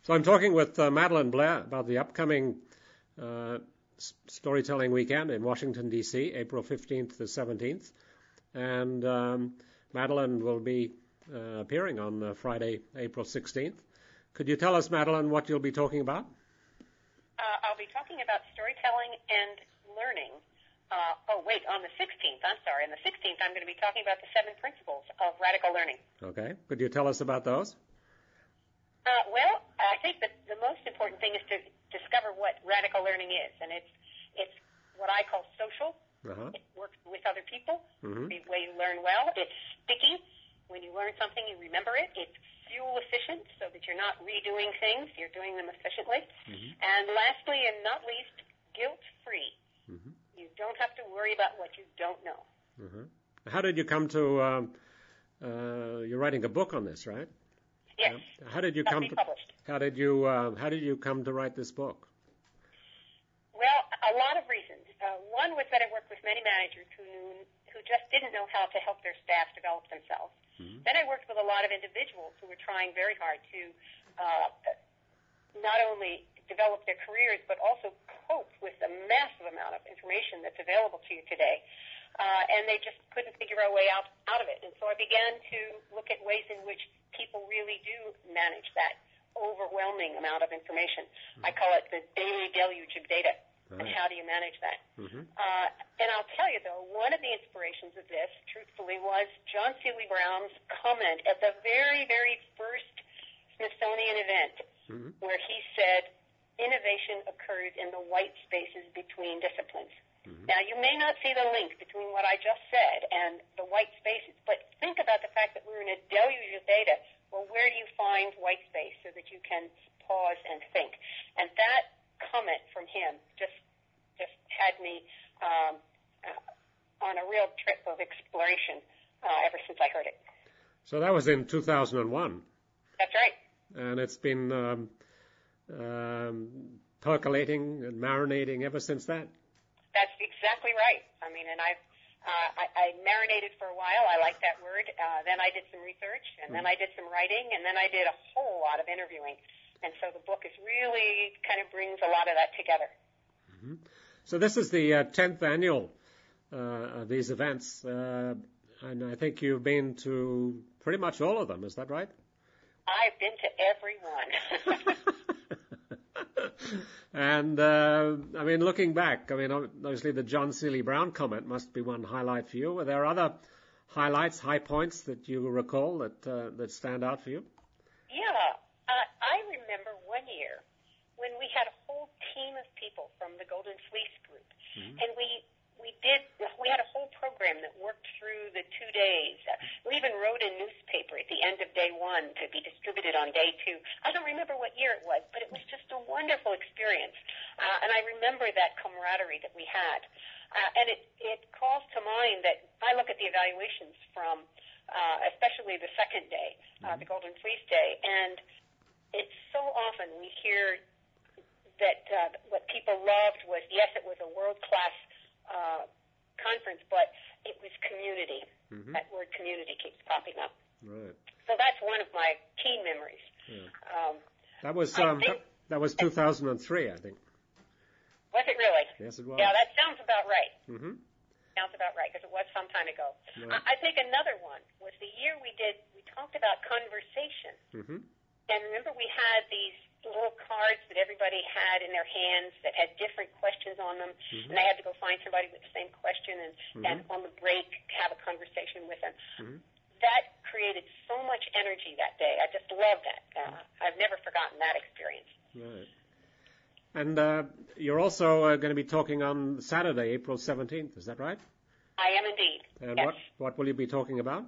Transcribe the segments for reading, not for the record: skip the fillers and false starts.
So I'm talking with Madeline Blair about the upcoming storytelling weekend in Washington, D.C., April 15th to 17th. And Madeline will be appearing on Friday, April 16th. Could you tell us, Madeline, what you'll be talking about? I'll be talking about storytelling and learning. On the 16th, I'm sorry. On the 16th, I'm going to be talking about the 7 principles of radical learning. Okay. Could you tell us about those? Well, I think that the most important thing is to discover what radical learning is. And it's what I call social. Uh-huh. It works with other people. Mm-hmm. The way you learn well. It's sticky. When you learn something, you remember it. It's fuel efficient, so that you're not redoing things. You're doing them efficiently. Mm-hmm. And lastly, and not least, guilt-free. Mm-hmm. You don't have to worry about what you don't know. Mm-hmm. How did you come to? You're writing a book on this, right? Yes. How did you come to? Published. How did you come to write this book? Well, a lot of reasons. One was that I worked with many managers who just didn't know how to help their staff develop themselves. Mm-hmm. Then I worked with a lot of individuals who were trying very hard to not only develop their careers, but also cope with the massive amount of information that's available to you today. And they just couldn't figure a way out of it. And so I began to look at ways in which people really do manage that overwhelming amount of information. Mm-hmm. I call it the daily deluge of data. Right. And how do you manage that? Mm-hmm. And I'll tell you, though, one of the inspirations of this, truthfully, was John Seely Brown's comment at the very, very first Smithsonian event, mm-hmm. where he said, innovation occurs in the white spaces between disciplines. Mm-hmm. Now, you may not see the link between what I just said and the white spaces, but think about the fact that we're in a deluge of data. Well, where do you find white space so that you can pause and think? And that comment from him just had me on a real trip of exploration ever since I heard it. So that was in 2001. That's right. And it's been percolating and marinating ever since that? That's exactly right. I mean, and I marinated for a while. I like that word. Then I did some research, and then I did some writing, and then I did a whole lot of interviewing. And so the book is really kind of brings a lot of that together. Mm-hmm. So this is the 10th annual of these events, and I think you've been to pretty much all of them. Is that right? I've been to every one. And, I mean, looking back, I mean, obviously the John Seely Brown comment must be one highlight for you. Were there other highlights, high points that you recall that stand out for you? Yeah. I remember one year when we had a whole team of people from the Golden Fleece Group, mm-hmm. and we had a whole program that worked through the 2 days. We even wrote a newspaper at the end of day 1 to be distributed on day 2. I don't remember what year it was, but it was just a wonderful experience. And I remember that camaraderie that we had. And it calls to mind that I look at the evaluations from especially the second day, the Golden Fleece Day, and it's so often we hear that what people loved was, yes, it was a world-class conference, but it was community. Mm-hmm. That word community keeps popping up. Right. So that's one of my keen memories. Yeah. That was 2003, I think. Was it really? Yes, it was. Yeah, that sounds about right. Mm-hmm. Sounds about right, because it was some time ago. Right. I think another one was the year we talked about conversation. Mm-hmm. And remember, we had these little cards that everybody had in their hands that had different questions on them, mm-hmm. and they had to go find somebody with the same question and on the break have a conversation with them. Mm-hmm. That created so much energy that day. I just loved that. I've never forgotten that experience. Right. And you're also going to be talking on Saturday, April 17th. Is that right? I am indeed. And yes. What will you be talking about?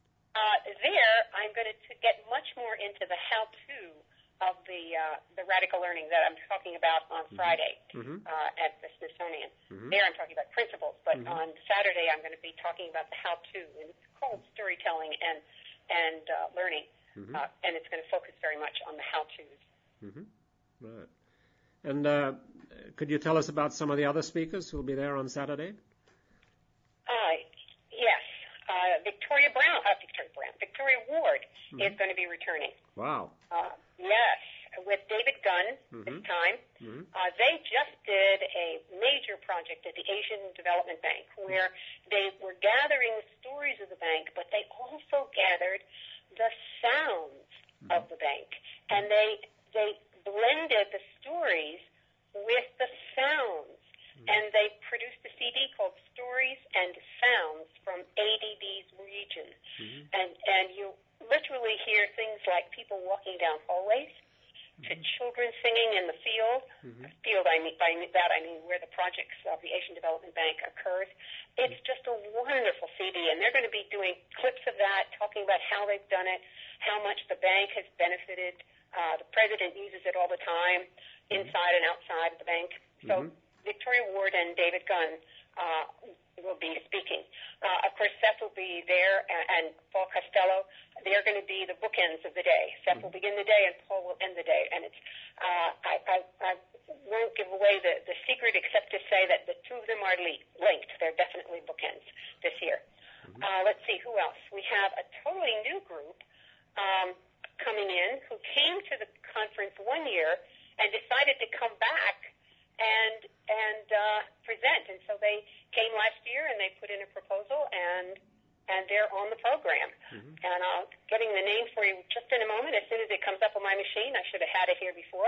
There, I'm going to get much more into the how-to of the radical learning that I'm talking about on Friday at the Smithsonian. Mm-hmm. There, I'm talking about principles, but on Saturday, I'm going to be talking about the how-to, and it's called storytelling and learning, and it's going to focus very much on the how-tos. Mm-hmm. Right. And could you tell us about some of the other speakers who will be there on Saturday? Yes. Victoria Ward is going to be returning. Wow. Yes, with David David Gunn this time. They just did a major project at the Asian Development Bank where they were gathering the stories of the bank, but they also gathered the sounds of the bank. And they blended the stories with the sounds. And they produced a CD called Stories and Sounds from ADB's region. And you literally hear things like people walking down hallways, to children singing in the field. Field, I mean, by that I mean where the projects of the Asian Development Bank occurs. It's just a wonderful CD, and they're going to be doing clips of that, talking about how they've done it, how much the bank has benefited. The president uses it all the time, inside and outside of the bank. So Victoria Ward and David Gunn will be speaking. Of course, Seth will be there, and Paul Costello. They are going to be the bookends of the day. Seth will begin the day, and Paul will end the day. And it's I won't give away the secret, except to say that the two of them are linked. They're definitely bookends this year. Let's see, who else? We have a totally new group coming in who came to the conference one year and decided to come back and present. And so they came last year and they put in a proposal, and they're on the program. And I'll getting the name for you just in a moment. As soon as it comes up on my machine, I should have had it here before.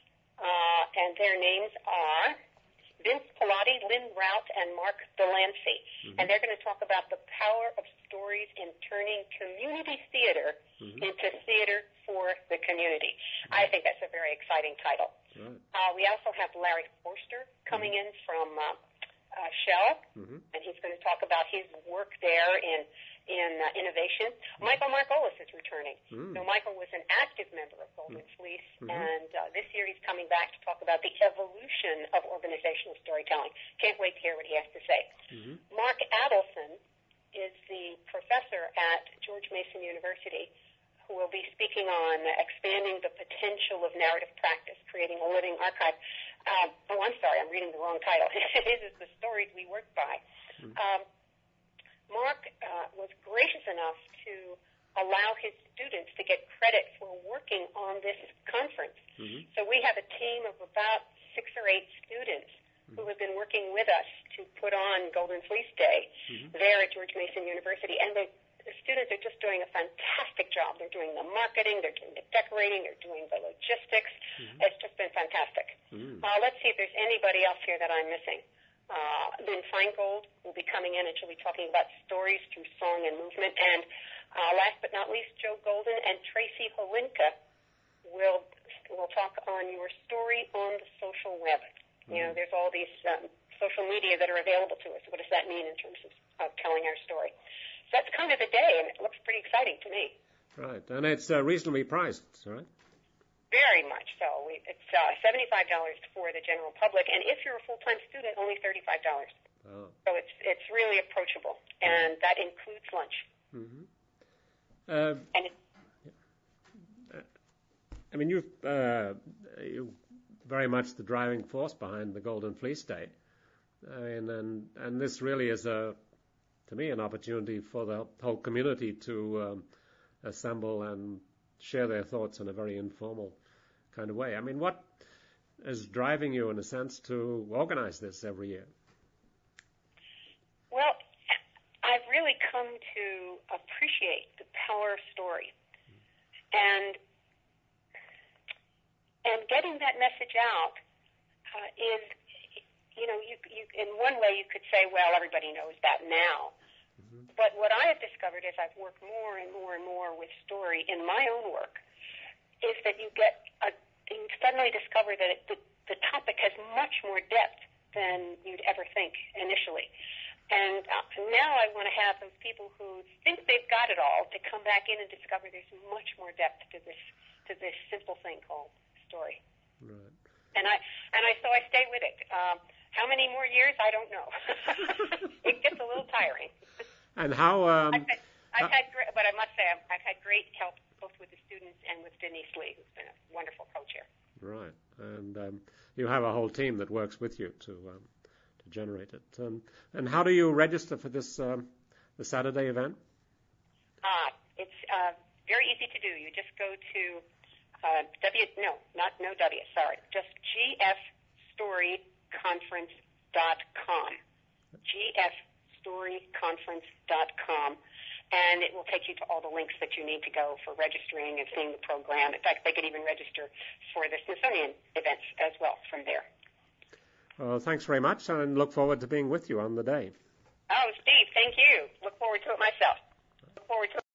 And their names are Vince Pilati, Lynn Rout, and Mark Delancey. And they're going to talk about the power of stories in turning community theater into theater for the community. I think that's a very exciting title. We also have Larry Forster coming in from Shell, and he's going to talk about his work there in innovation. Michael Margolis is returning. So Michael was an active member of Golden Fleece, and this year he's coming back to talk about the evolution of organizational storytelling. Can't wait to hear what he has to say. Mark Adelson is the professor at George Mason University, who will be speaking on expanding the potential of narrative practice, creating a living archive. I'm sorry, I'm reading the wrong title. His is The Stories We Work By. Mark was gracious enough to allow his students to get credit for working on this conference. So we have a team of about 6 or 8 students who have been working with us to put on Golden Fleece Day there at George Mason University. And the students are just doing a fantastic job. They're doing the marketing, they're doing the decorating, they're doing the logistics. It's just been fantastic. Let's see if there's anybody else here that I'm missing. Lynn Feingold will be coming in, and she'll be talking about stories through song and movement. And last but not least, Joe Golden and Tracy Holinka will talk on your story on the social web. You know, there's all these social media that are available to us. What does that mean in terms of telling our story? So that's kind of the day, and it looks pretty exciting to me. Right, and it's reasonably priced, right? Very much so. It's $75 for the general public, and if you're a full-time student, only $35. So it's really approachable, and that includes lunch. I mean, you're very much the driving force behind the Golden Fleece Day. I mean, and this really is to me, an opportunity for the whole community to assemble and share their thoughts in a very informal kind of way. I mean, what is driving you, in a sense, to organize this every year? Well, I've really come to appreciate the power of story. And getting that message out is, you know, you in one way you could say, well, everybody knows that now. But what I have discovered as I've worked more and more and more with story in my own work is that you suddenly discover that the topic has much more depth than you'd ever think initially. And now I want to have those people who think they've got it all to come back in and discover there's much more depth to this simple thing called story. Right. And so I stay with it. How many more years? I don't know. It gets a little tiring. And how? I've had great, but I must say I've had great help both with the students and with Denise Lee, who's been a wonderful co-chair. Right, and you have a whole team that works with you to generate it. And how do you register for this the Saturday event? It's very easy to do. You just go to Just gfstoryconference.com. gfstoryconference.com. And it will take you to all the links that you need to go for registering and seeing the program. In fact, they could even register for the Smithsonian events as well from there. Well, thanks very much, and look forward to being with you on the day. Oh, Steve, thank you. Look forward to it myself. Look forward to it.